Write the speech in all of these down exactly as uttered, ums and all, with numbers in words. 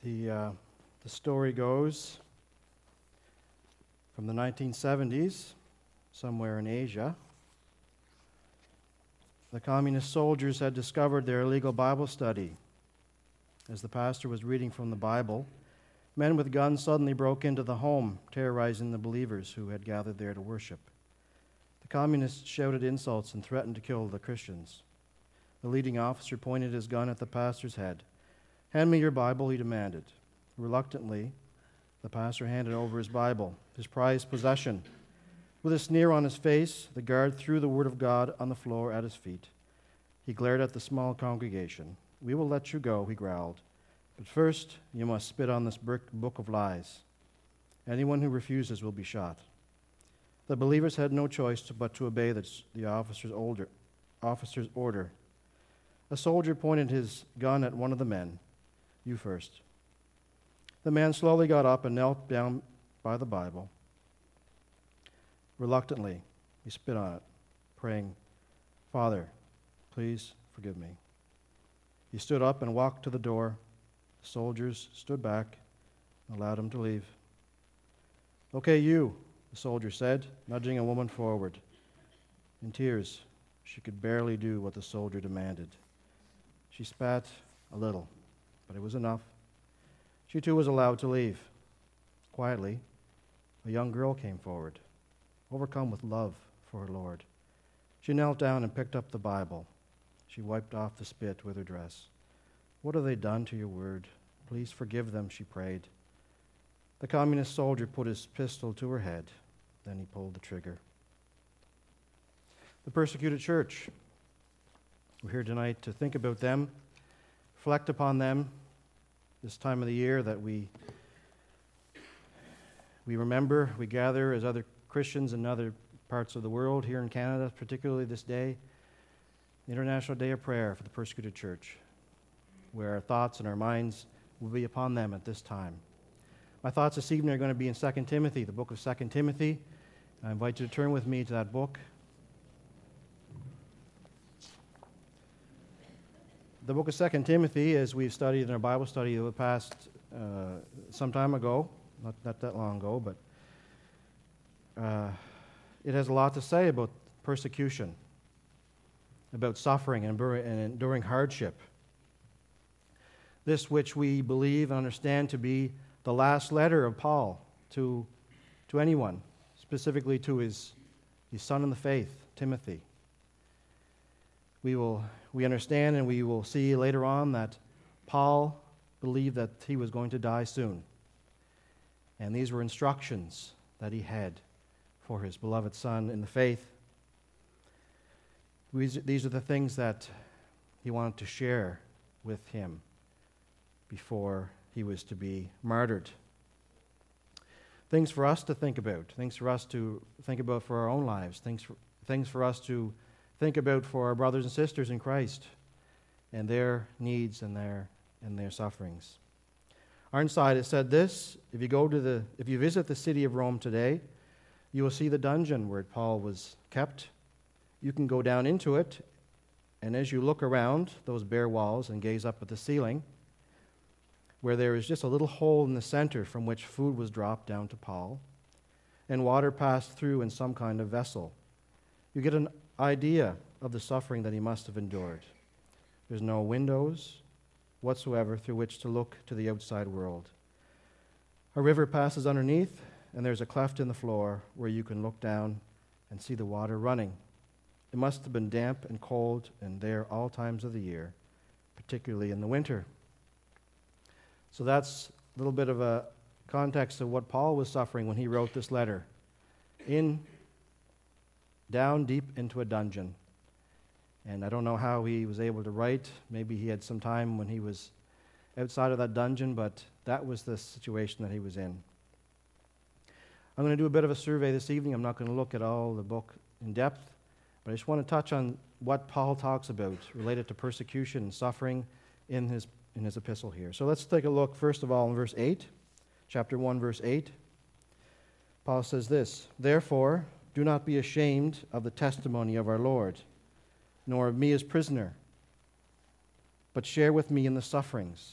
The, uh, the story goes from the nineteen seventies, somewhere in Asia. The communist soldiers had discovered their illegal Bible study. As the pastor was reading from the Bible, men with guns suddenly broke into the home, terrorizing the believers who had gathered there to worship. The communists shouted insults and threatened to kill the Christians. The leading officer pointed his gun at the pastor's head. "Hand me your Bible," he demanded. Reluctantly, the pastor handed over his Bible, his prized possession. With a sneer on his face, the guard threw the Word of God on the floor at his feet. He glared at the small congregation. "We will let you go," he growled. "But first, you must spit on this brick book of lies. Anyone who refuses will be shot." The believers had no choice but to obey the, the officer's, older, officer's order. A soldier pointed his gun at one of the men. "You first." The man slowly got up and knelt down by the Bible. Reluctantly, he spit on it, praying, "Father, please forgive me." He stood up and walked to the door. The soldiers stood back and allowed him to leave. "Okay, you," the soldier said, nudging a woman forward. In tears, she could barely do what the soldier demanded. She spat a little, but it was enough. She too was allowed to leave. Quietly, a young girl came forward, overcome with love for her Lord. She knelt down and picked up the Bible. She wiped off the spit with her dress. "What have they done to your word? Please forgive them," she prayed. The communist soldier put his pistol to her head. Then he pulled the trigger. The persecuted church. We're here tonight to think about them, reflect upon them, this time of the year that we we remember, we gather as other Christians in other parts of the world, here in Canada, particularly this day, the International Day of Prayer for the Persecuted Church, where our thoughts and our minds will be upon them at this time. My thoughts this evening are going to be in Second Timothy, the book of Second Timothy. I invite you to turn with me to that book. The book of Second Timothy, as we've studied in our Bible study over the past uh, some time ago, not, not that long ago, but uh, it has a lot to say about persecution, about suffering and enduring hardship. This which we believe and understand to be the last letter of Paul to, to anyone, specifically to his, his son in the faith, Timothy. We will we understand and we will see later on that Paul believed that he was going to die soon. And these were instructions that he had for his beloved son in the faith. These are the things that he wanted to share with him before he was to be martyred. Things for us to think about, things for us to think about for our own lives, things for, things for us to think about for our brothers and sisters in Christ and their needs and their and their sufferings. Ironside has said this: if you go to the if you visit the city of Rome today, you will see the dungeon where Paul was kept. You can go down into it, and as you look around those bare walls and gaze up at the ceiling, where there is just a little hole in the center from which food was dropped down to Paul, and water passed through in some kind of vessel, you get an idea of the suffering that he must have endured. There's no windows whatsoever through which to look to the outside world. A river passes underneath, and there's a cleft in the floor where you can look down and see the water running. It must have been damp and cold and there all times of the year, particularly in the winter. So that's a little bit of a context of what Paul was suffering when he wrote this letter. In down deep into a dungeon. And I don't know how he was able to write. Maybe he had some time when he was outside of that dungeon, but that was the situation that he was in. I'm going to do a bit of a survey this evening. I'm not going to look at all the book in depth, but I just want to touch on what Paul talks about related to persecution and suffering in his in his epistle here. So let's take a look, first of all, in verse eight, chapter one, verse eight. Paul says this: "Therefore, do not be ashamed of the testimony of our Lord, nor of me as prisoner, but share with me in the sufferings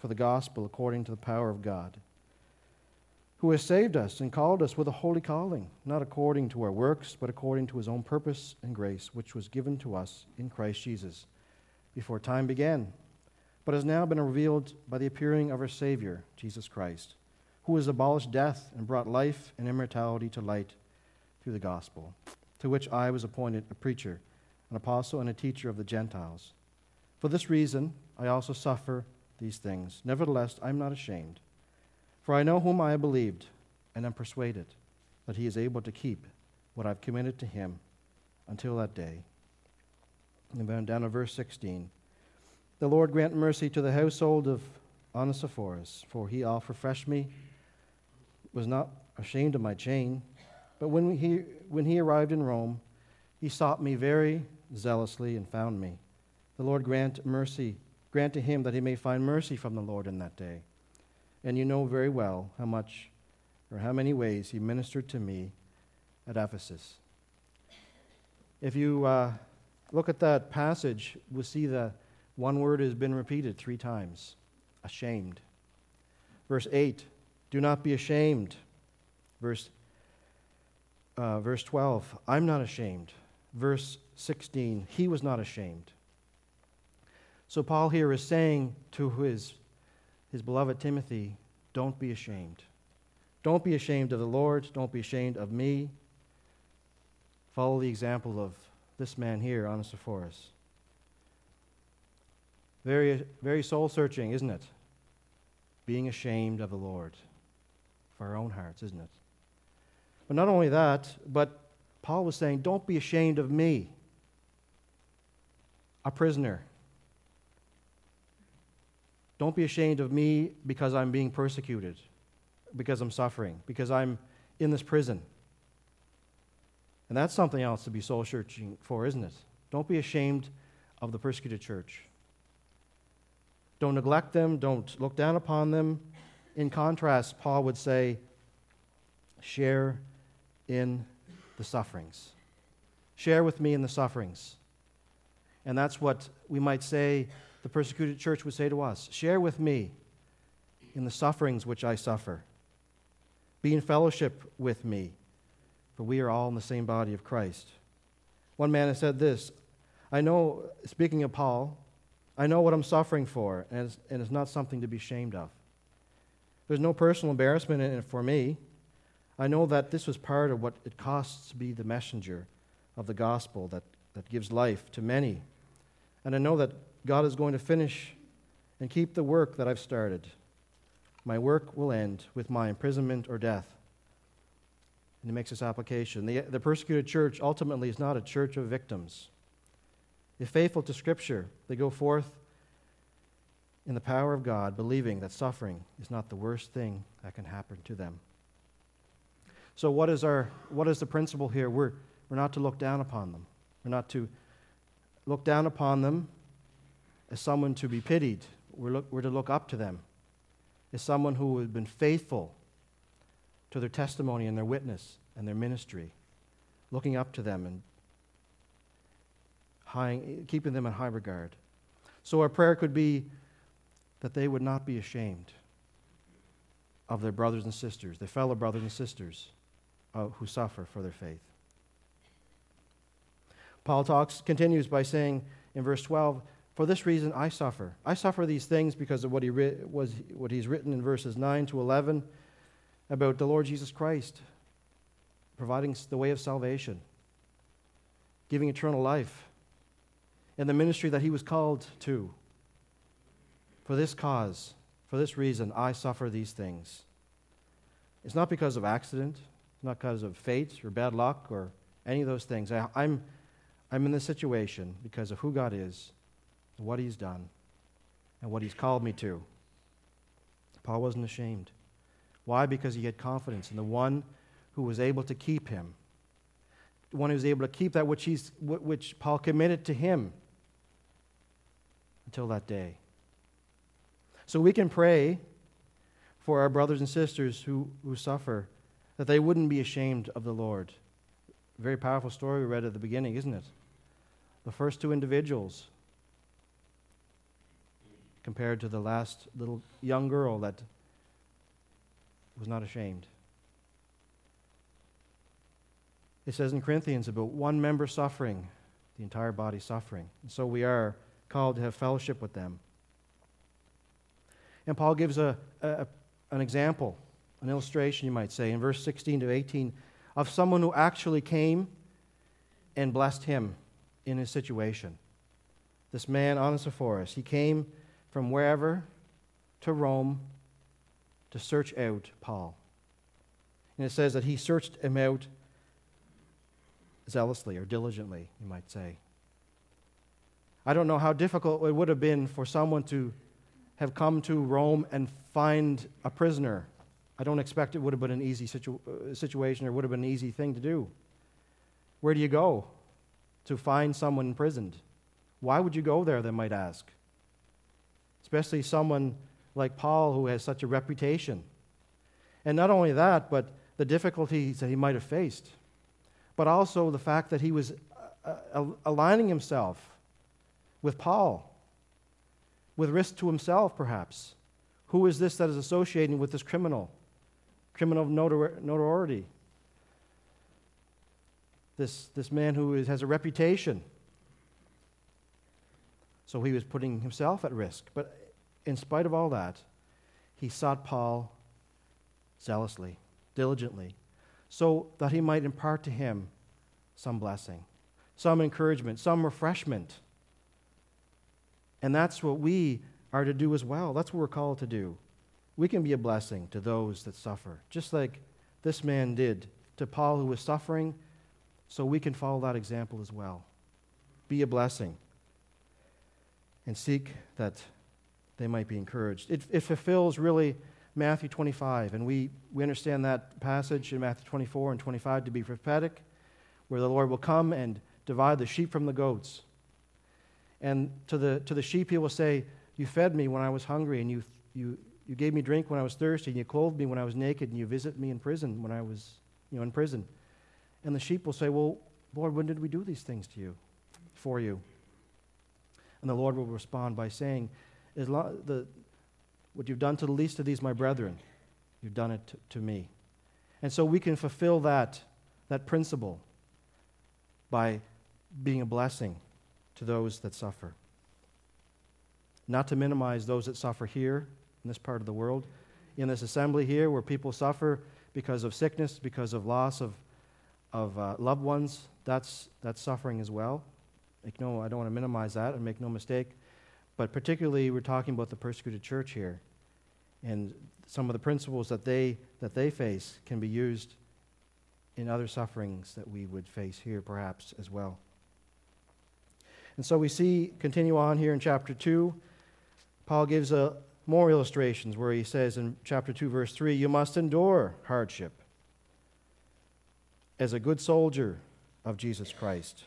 for the gospel according to the power of God, who has saved us and called us with a holy calling, not according to our works, but according to his own purpose and grace, which was given to us in Christ Jesus before time began, but has now been revealed by the appearing of our Savior, Jesus Christ, who has abolished death and brought life and immortality to light through the gospel, to which I was appointed a preacher, an apostle, and a teacher of the Gentiles. For this reason I also suffer these things. Nevertheless, I am not ashamed, for I know whom I have believed, and am persuaded that he is able to keep what I've committed to him until that day. And then down to verse sixteen. The Lord grant mercy to the household of Onesiphorus, for he oft refreshed me, was not ashamed of my chain. But when he, when he arrived in Rome, he sought me very zealously and found me. The Lord grant mercy, grant to him that he may find mercy from the Lord in that day. And you know very well how much or how many ways he ministered to me at Ephesus. If you uh, look at that passage, we'll see that one word has been repeated three times, ashamed. Verse eight, do not be ashamed. Verse, uh, verse twelve, I'm not ashamed. Verse sixteen, he was not ashamed. So Paul here is saying to his, his beloved Timothy, don't be ashamed. Don't be ashamed of the Lord. Don't be ashamed of me. Follow the example of this man here, Onesiphorus. Very, very soul-searching, isn't it? Being ashamed of the Lord for our own hearts, isn't it? But not only that, but Paul was saying, don't be ashamed of me, a prisoner. Don't be ashamed of me because I'm being persecuted, because I'm suffering, because I'm in this prison. And that's something else to be soul-searching for, isn't it? Don't be ashamed of the persecuted church. Don't neglect them. Don't look down upon them. In contrast, Paul would say, share in the sufferings. Share with me in the sufferings. And that's what we might say the persecuted church would say to us. Share with me in the sufferings which I suffer. Be in fellowship with me, for we are all in the same body of Christ. One man has said this, I know, speaking of Paul, I know what I'm suffering for, and it's, and it's not something to be ashamed of. There's no personal embarrassment in it for me. I know that this was part of what it costs to be the messenger of the gospel that, that gives life to many. And I know that God is going to finish and keep the work that I've started. My work will end with my imprisonment or death. And he makes this application. The, the persecuted church ultimately is not a church of victims. If faithful to Scripture, they go forth in the power of God, believing that suffering is not the worst thing that can happen to them. So what is our what is the principle here? We're, we're not to look down upon them. We're not to look down upon them as someone to be pitied. We're, look, we're to look up to them as someone who has been faithful to their testimony and their witness and their ministry, looking up to them and high, keeping them in high regard. So our prayer could be that they would not be ashamed of their brothers and sisters, their fellow brothers and sisters uh, who suffer for their faith. Paul talks, continues by saying in verse twelve, for this reason I suffer. I suffer these things because of what he ri- was what he's written in verses nine to eleven about the Lord Jesus Christ providing the way of salvation, giving eternal life, and the ministry that he was called to. For this cause, for this reason, I suffer these things. It's not because of accident, not because of fate or bad luck or any of those things. I, I'm, I'm in this situation because of who God is, and what he's done, and what he's called me to. Paul wasn't ashamed. Why? Because he had confidence in the one who was able to keep him, the one who was able to keep that which, he's, which Paul committed to him until that day. So we can pray for our brothers and sisters who, who suffer, that they wouldn't be ashamed of the Lord. A very powerful story we read at the beginning, isn't it? The first two individuals compared to the last little young girl that was not ashamed. It says in Corinthians about one member suffering, the entire body suffering. And so we are called to have fellowship with them. And Paul gives a, a an example, an illustration, you might say, in verse sixteen to eighteen, of someone who actually came and blessed him in his situation. This man, Onesiphorus, he came from wherever to Rome to search out Paul. And it says that he searched him out zealously or diligently, you might say. I don't know how difficult it would have been for someone to have come to Rome and find a prisoner. I don't expect it would have been an easy situ- uh, situation or would have been an easy thing to do. Where do you go to find someone imprisoned? Why would you go there, they might ask? Especially someone like Paul who has such a reputation. And not only that, but the difficulties that he might have faced, but also the fact that he was uh, uh, aligning himself with Paul, with risk to himself perhaps. Who is this that is associating with this criminal? Criminal of notori- notoriety. This, this man who is, has a reputation. So he was putting himself at risk. But in spite of all that, he sought Paul zealously, diligently, so that he might impart to him some blessing, some encouragement, some refreshment. And that's what we are to do as well. That's what we're called to do. We can be a blessing to those that suffer, just like this man did to Paul who was suffering, so we can follow that example as well. Be a blessing and seek that they might be encouraged. It, it fulfills really Matthew twenty-five, and we, we understand that passage in Matthew twenty-four and twenty-five to be prophetic, where the Lord will come and divide the sheep from the goats. And to the to the sheep he will say, "You fed me when I was hungry, and you you you gave me drink when I was thirsty, and you clothed me when I was naked, and you visited me in prison when I was you know in prison." And the sheep will say, "Well, Lord, when did we do these things to you, for you?" And the Lord will respond by saying, "As lo- the what you've done to the least of these, my brethren, you've done it to, to me." And so we can fulfill that that principle by being a blessing to those that suffer. Not to minimize those that suffer here in this part of the world, in this assembly here where people suffer because of sickness, because of loss of, of uh, loved ones. That's, that's suffering as well. Like, no, I don't want to minimize that and make no mistake. But particularly we're talking about the persecuted church here. And some of the principles that they, that they face can be used in other sufferings that we would face here perhaps as well. And so we see, continue on here in chapter two, Paul gives a, more illustrations where he says in chapter two, verse three, "You must endure hardship as a good soldier of Jesus Christ.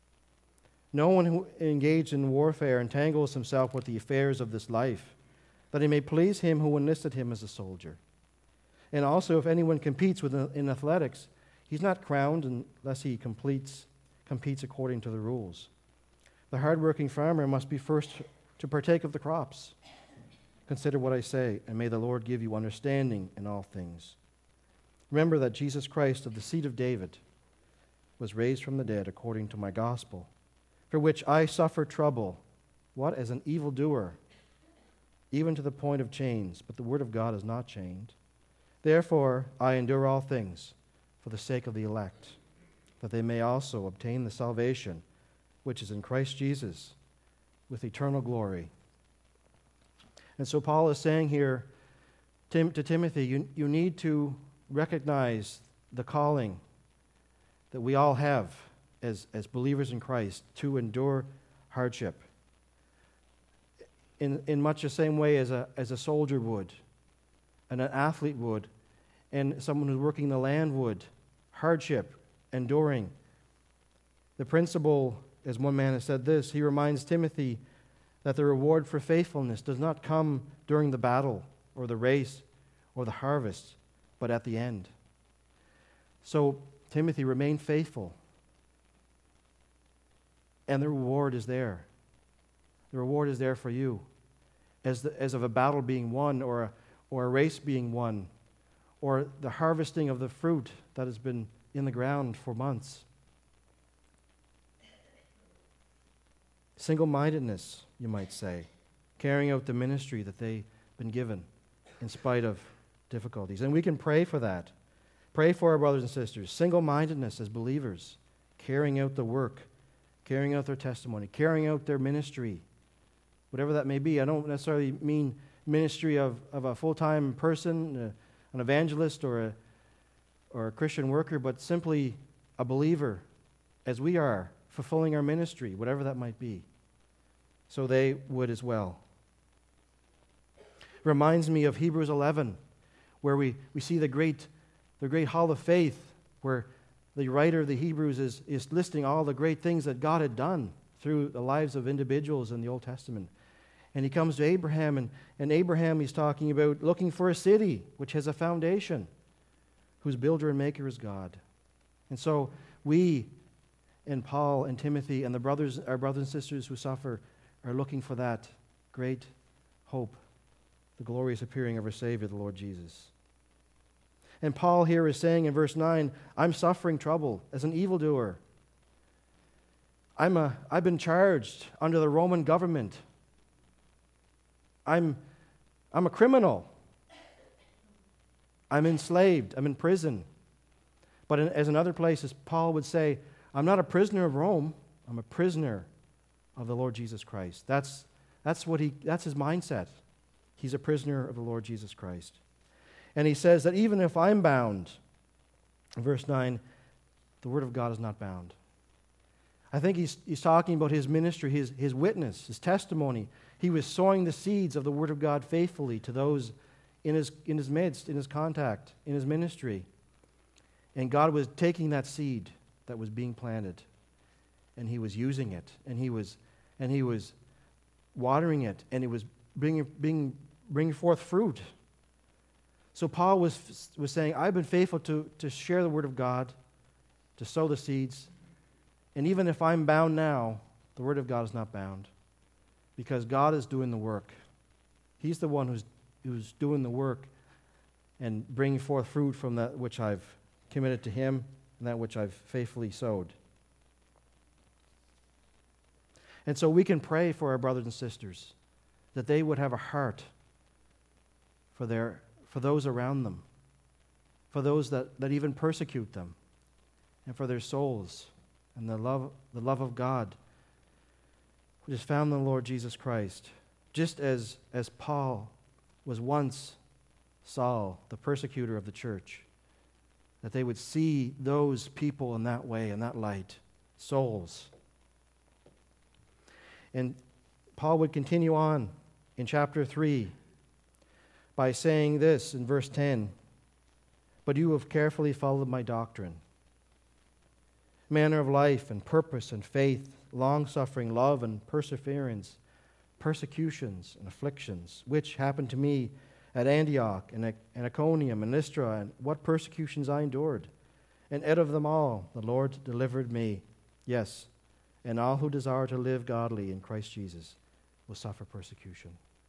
No one who engaged in warfare entangles himself with the affairs of this life, that he may please him who enlisted him as a soldier. And also, if anyone competes with, in athletics, he's not crowned unless he completes, competes according to the rules. The hard-working farmer must be first to partake of the crops. Consider what I say, and may the Lord give you understanding in all things. Remember that Jesus Christ of the seed of David was raised from the dead according to my gospel, for which I suffer trouble, what, as an evildoer, even to the point of chains, but the word of God is not chained. Therefore I endure all things for the sake of the elect, that they may also obtain the salvation which is in Christ Jesus, with eternal glory." And so Paul is saying here Tim, to Timothy, you, you need to recognize the calling that we all have as, as believers in Christ to endure hardship in, in much the same way as a, as a soldier would, and an athlete would, and someone who's working the land would. Hardship, enduring. The principle, as one man has said this, he reminds Timothy that the reward for faithfulness does not come during the battle or the race or the harvest, but at the end. So, Timothy, remain faithful. And the reward is there. The reward is there for you. as, the, as of a battle being won, or a, or a race being won, or the harvesting of the fruit that has been in the ground for months. Single-mindedness, you might say, carrying out the ministry that they've been given in spite of difficulties. And we can pray for that. Pray for our brothers and sisters. Single-mindedness as believers, carrying out the work, carrying out their testimony, carrying out their ministry, whatever that may be. I don't necessarily mean ministry of, of a full-time person, uh, an evangelist or a, or a Christian worker, but simply a believer, as we are, fulfilling our ministry, whatever that might be. So they would as well. Reminds me of Hebrews eleven, where we, we see the great, the great hall of faith, where the writer of the Hebrews is, is listing all the great things that God had done through the lives of individuals in the Old Testament. And he comes to Abraham, and, and Abraham, he's talking about looking for a city which has a foundation, whose builder and maker is God. And so we and Paul and Timothy and the brothers, our brothers and sisters who suffer are looking for that great hope, the glorious appearing of our Savior, the Lord Jesus. And Paul here is saying in verse nine, I'm suffering trouble as an evildoer. I'm a, I've been charged under the Roman government. I'm, I'm a criminal. I'm enslaved. I'm in prison. But in, as in other places, Paul would say, I'm not a prisoner of Rome. I'm a prisoner of the Lord Jesus Christ. That's, that's, what he, that's his mindset. He's a prisoner of the Lord Jesus Christ. And he says that even if I'm bound, verse nine, the word of God is not bound. I think he's, he's talking about his ministry, his, his witness, his testimony. He was sowing the seeds of the word of God faithfully to those in his, in his midst, in his contact, in his ministry. And God was taking that seed that was being planted, and he was using it, and he was, and he was watering it, and it was bringing, bringing, bringing forth fruit. So Paul was, was saying, I've been faithful to, to share the word of God, to sow the seeds, and even if I'm bound now, the word of God is not bound, because God is doing the work. He's the one who's, who's doing the work and bringing forth fruit from that which I've committed to him and that which I've faithfully sowed. And so we can pray for our brothers and sisters that they would have a heart for their for those around them, for those that, that even persecute them, and for their souls and the love the love of God, which is found in the Lord Jesus Christ. Just as, as Paul was once Saul, the persecutor of the church, that they would see those people in that way, in that light, souls. And Paul would continue on in chapter three by saying this in verse ten, but you have carefully followed my doctrine, manner of life and purpose and faith, long-suffering, love and perseverance, persecutions and afflictions, which happened to me at Antioch and Iconium and Lystra, and what persecutions I endured. And out of them all the Lord delivered me. Yes, and all who desire to live godly in Christ Jesus will suffer persecution.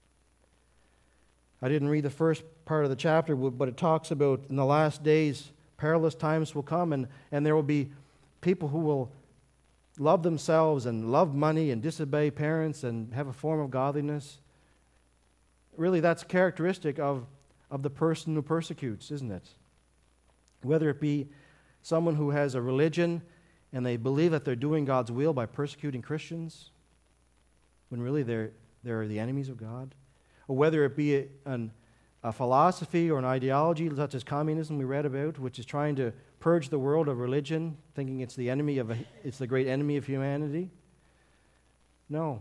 I didn't read the first part of the chapter, but it talks about in the last days, perilous times will come, and, and there will be people who will love themselves and love money and disobey parents and have a form of godliness. Really, that's characteristic of, of the person who persecutes, isn't it? Whether it be someone who has a religion and they believe that they're doing God's will by persecuting Christians, when really they're, they're the enemies of God. Or whether it be a, an, a philosophy or an ideology such as communism we read about, which is trying to purge the world of religion, thinking it's the enemy of a, it's the great enemy of humanity. No.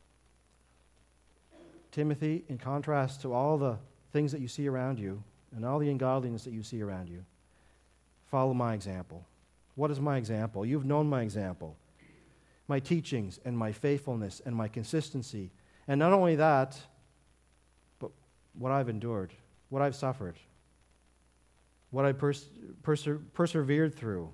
Timothy, in contrast to all the things that you see around you and all the ungodliness that you see around you, follow my example. What is my example? You've known my example, my teachings and my faithfulness and my consistency. And not only that, but what I've endured, what I've suffered, what I pers- perse- persevered through.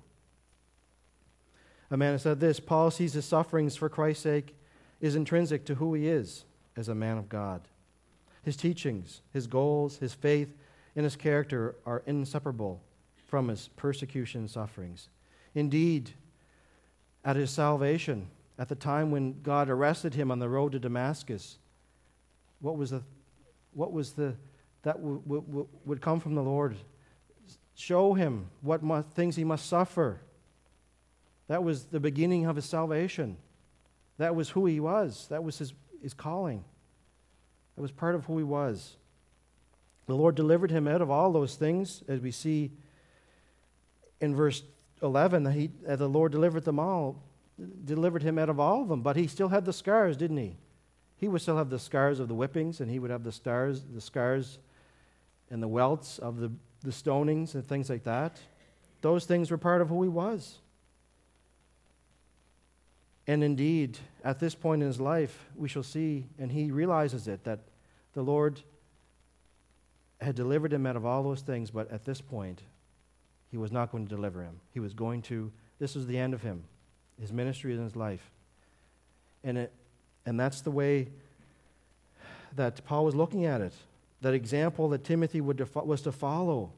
A man has said this, Paul sees his sufferings for Christ's sake is intrinsic to who he is as a man of God. His teachings, his goals, his faith, and his character are inseparable from his persecution and sufferings. Indeed, at his salvation, at the time when God arrested him on the road to Damascus, what was the, what was the, that w- w- w- would come from the Lord? Show him what mu- things he must suffer. That was the beginning of his salvation. That was who he was. That was his, his calling. That was part of who he was. The Lord delivered him out of all those things, as we see in verse eleven, that he, uh, the Lord delivered them all, delivered him out of all of them, but he still had the scars, didn't he? He would still have the scars of the whippings, and he would have the stars, the scars and the welts of the, the stonings and things like that. Those things were part of who he was. And indeed, at this point in his life, we shall see, and he realizes it, that the Lord had delivered him out of all those things, but at this point, he was not going to deliver him. He was going to, this was the end of him, his ministry and his life. And it, and that's the way that Paul was looking at it, that example that Timothy would def- was to follow.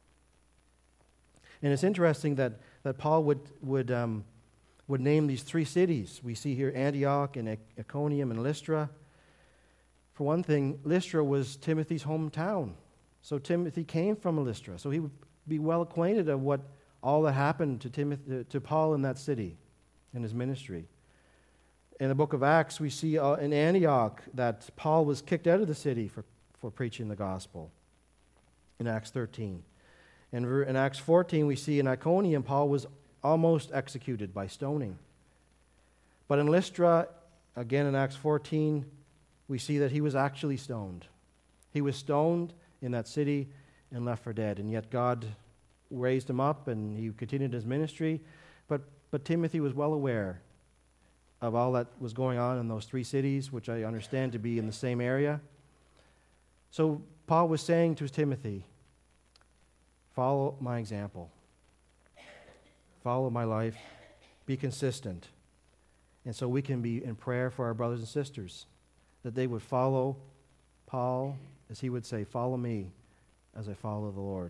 And it's interesting that, that Paul would, would, um, would name these three cities. We see here Antioch and Iconium and Lystra. For one thing, Lystra was Timothy's hometown. So Timothy came from Lystra. So he would be well acquainted of what all that happened to Timothy, to Paul in that city, in his ministry. In the book of Acts, we see uh, in Antioch that Paul was kicked out of the city for, for preaching the gospel, in Acts thirteen. In, in Acts fourteen, we see in Iconium, Paul was almost executed by stoning. But in Lystra, again in Acts fourteen, we see that he was actually stoned. He was stoned in that city and left for dead. And yet God raised him up and he continued his ministry. But, but Timothy was well aware of all that was going on in those three cities, which I understand to be in the same area. So Paul was saying to Timothy, follow my example. Follow my life. Be consistent. And so we can be in prayer for our brothers and sisters, that they would follow Paul, as he would say, follow me as I follow the Lord.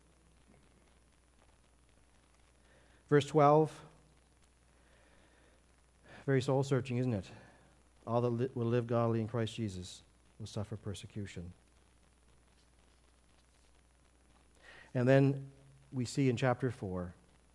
Verse twelve, very soul-searching, isn't it? All that li- will live godly in Christ Jesus will suffer persecution. And then we see in chapter four,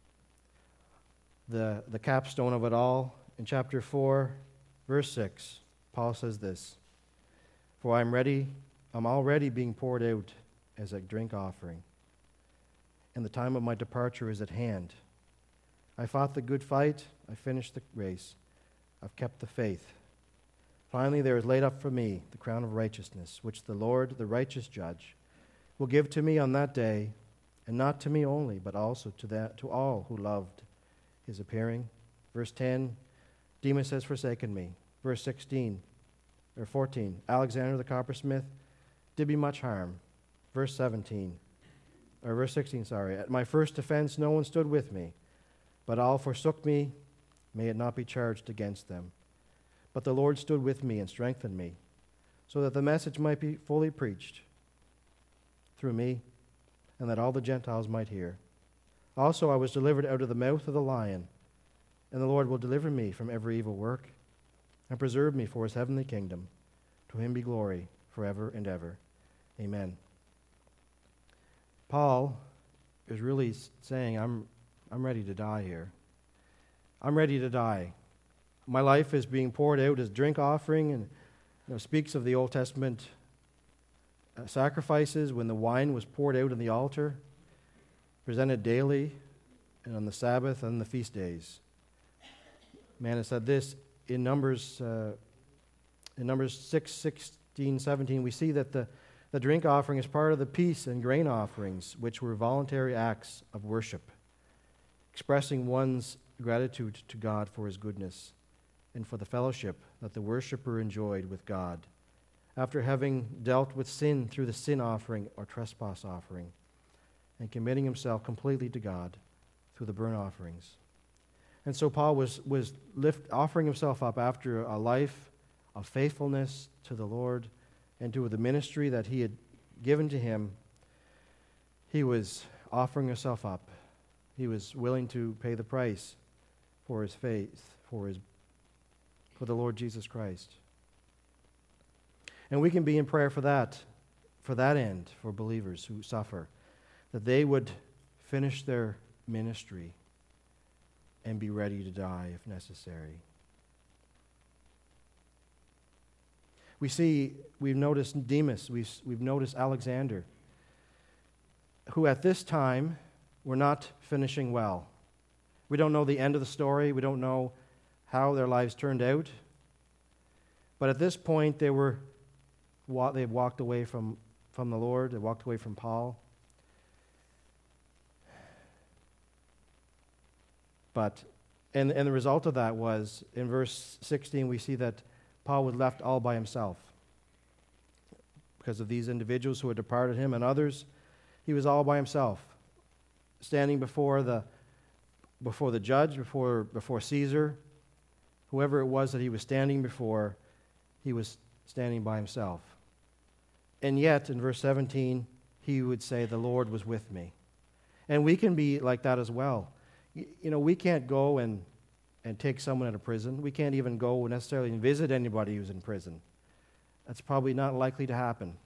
the, the capstone of it all. In chapter four, verse six, Paul says this, "For I am ready, I'm already being poured out as a drink offering, and the time of my departure is at hand. I fought the good fight, I finished the race, I've kept the faith. Finally, there is laid up for me the crown of righteousness, which the Lord, the righteous judge, will give to me on that day, and not to me only, but also to that to all who loved his appearing." Verse ten, "Demas has forsaken me." Verse sixteen, or fourteen, "Alexander the coppersmith did me much harm." Verse seventeen, or verse sixteen, sorry, "At my first offense no one stood with me, but all forsook me. May it not be charged against them. But the Lord stood with me and strengthened me, so that the message might be fully preached through me, and that all the Gentiles might hear. Also I was delivered out of the mouth of the lion, and the Lord will deliver me from every evil work, and preserve me for his heavenly kingdom. To him be glory forever and ever. Amen." Paul is really saying, I'm, I'm ready to die here. I'm ready to die. My life is being poured out as drink offering, and you know, speaks of the Old Testament uh, sacrifices when the wine was poured out on the altar, presented daily, and on the Sabbath and the feast days. Man has said this in Numbers, uh, in Numbers six, sixteen, seventeen, we see that the The drink offering is part of the peace and grain offerings, which were voluntary acts of worship, expressing one's gratitude to God for his goodness and for the fellowship that the worshiper enjoyed with God after having dealt with sin through the sin offering or trespass offering, and committing himself completely to God through the burnt offerings. And so Paul was, was lift, offering himself up after a life of faithfulness to the Lord and to the ministry that he had given to him, he was offering himself up. He was willing to pay the price for his faith, for his for the Lord Jesus Christ. And we can be in prayer for that, for that end, for believers who suffer, that they would finish their ministry and be ready to die if necessary. We see, we've noticed Demas, we've, we've noticed Alexander, who at this time were not finishing well. We don't know the end of the story. We don't know how their lives turned out. But at this point, they were they had walked away from, from the Lord. They walked away from Paul. But and and the result of that was, in verse sixteen, we see that Paul was left all by himself. Because of these individuals who had departed him and others, he was all by himself, standing before the before the judge, before before Caesar, whoever it was that he was standing before, he was standing by himself. And yet, in verse seventeen, he would say, "The Lord was with me." And we can be like that as well. You, you know, we can't go and, and take someone out of prison. We can't even go necessarily and visit anybody who's in prison. That's probably not likely to happen.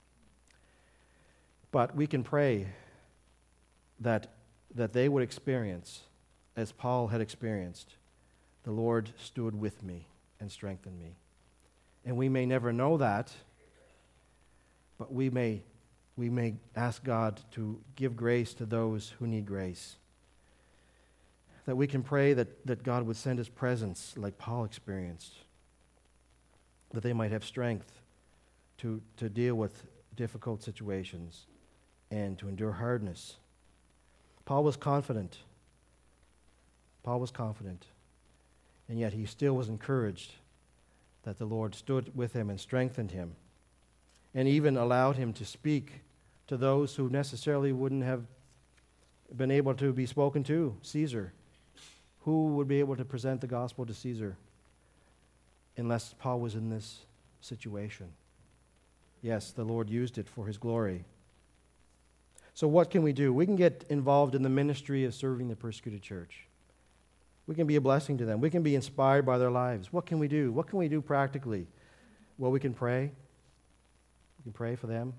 But we can pray that, that they would experience, as Paul had experienced, the Lord stood with me and strengthened me. And we may never know that, but we may, we may ask God to give grace to those who need grace. That we can pray that, that God would send his presence like Paul experienced, that they might have strength to, to deal with difficult situations and to endure hardness. Paul was confident. Paul was confident. And yet he still was encouraged that the Lord stood with him and strengthened him, and even allowed him to speak to those who necessarily wouldn't have been able to be spoken to, Caesar. Who would be able to present the gospel to Caesar unless Paul was in this situation? Yes, the Lord used it for his glory. So what can we do? We can get involved in the ministry of serving the persecuted church. We can be a blessing to them. We can be inspired by their lives. What can we do? What can we do practically? Well, we can pray. We can pray for them.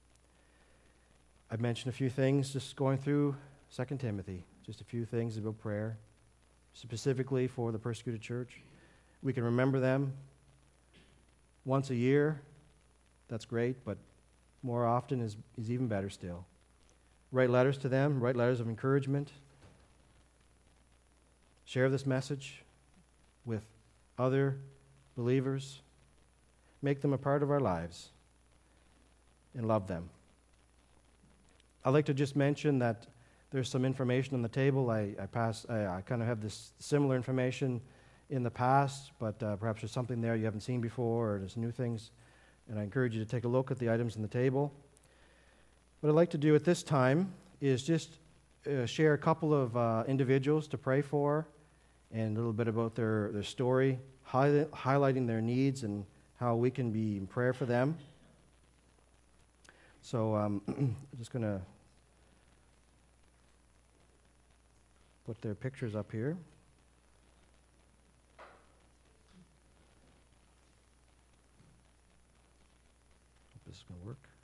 I've mentioned a few things just going through Second Timothy, just a few things about prayer, specifically for the persecuted church. We can remember them once a year. That's great, but more often is, is even better still. Write letters to them, write letters of encouragement. Share this message with other believers. Make them a part of our lives and love them. I'd like to just mention that there's some information on the table. I, I, pass, I, I kind of have this similar information in the past, but uh, perhaps there's something there you haven't seen before, or there's new things, and I encourage you to take a look at the items on the table. What I'd like to do at this time is just uh, share a couple of uh, individuals to pray for, and a little bit about their, their story, highlight, highlighting their needs and how we can be in prayer for them. So um, I'm just going to put their pictures up here. Hope this is going to work.